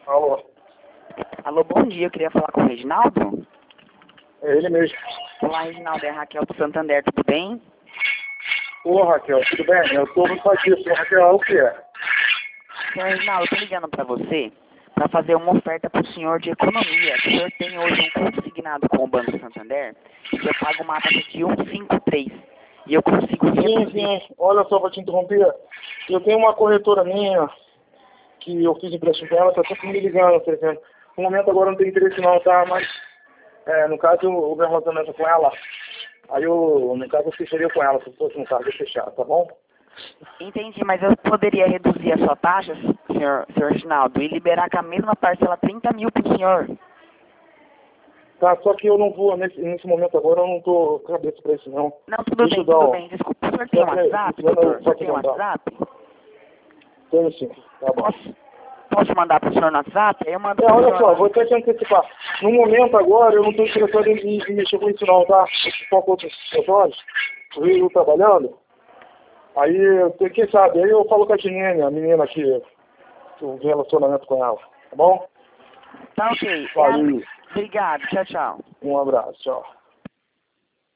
Alô, Alô, bom dia. Eu queria falar com o Reginaldo. é ele mesmo. Olá, Reginaldo. É a Raquel do Santander. Tudo bem? Ô, Raquel, tudo bem? Eu tô no Patrício. Raquel, o que é? Senhor Reginaldo, eu tô ligando para você para fazer uma oferta para o senhor de economia. O senhor tem hoje um consignado com o Banco Santander que eu pago uma taxa de 1,53 e eu consigo Sim, reduzir. sim. Olha só, pra te interromper. Eu tenho uma corretora minha que eu fiz empréstimo com ela, tá sempre me ligando, por exemplo. No momento agora não tem interesse não, tá? Mas, no caso, o meu relacionamento com ela, aí no caso, eu fecharia com ela, se fosse no caso, eu fechar, tá bom? Entendi, mas eu poderia reduzir a sua taxa, senhor Reginaldo, e liberar com a mesma parcela 30 mil para o senhor. Tá, só que eu não vou, nesse momento agora, eu não tô com cabeça pra isso não. Não, tudo Deixa bem, eu dar tudo um... bem. Desculpa, o senhor tem Só que, WhatsApp, não, doutor? O só senhor que tem não dá. WhatsApp? Tenho sim, tá bom. Posso mandar para o senhor no WhatsApp? Aí eu mando pro Olha senhor só, lá. vou até te antecipar. No momento agora, eu não estou interessado em mexer com isso não, tá? Só com outros setores, eu trabalhando. Aí, quem sabe, aí eu falo com a Tinene, a menina que eu tenho relacionamento com ela, tá bom? Tá ok. Valeu, Obrigado. Tchau, tchau. um abraço, tchau.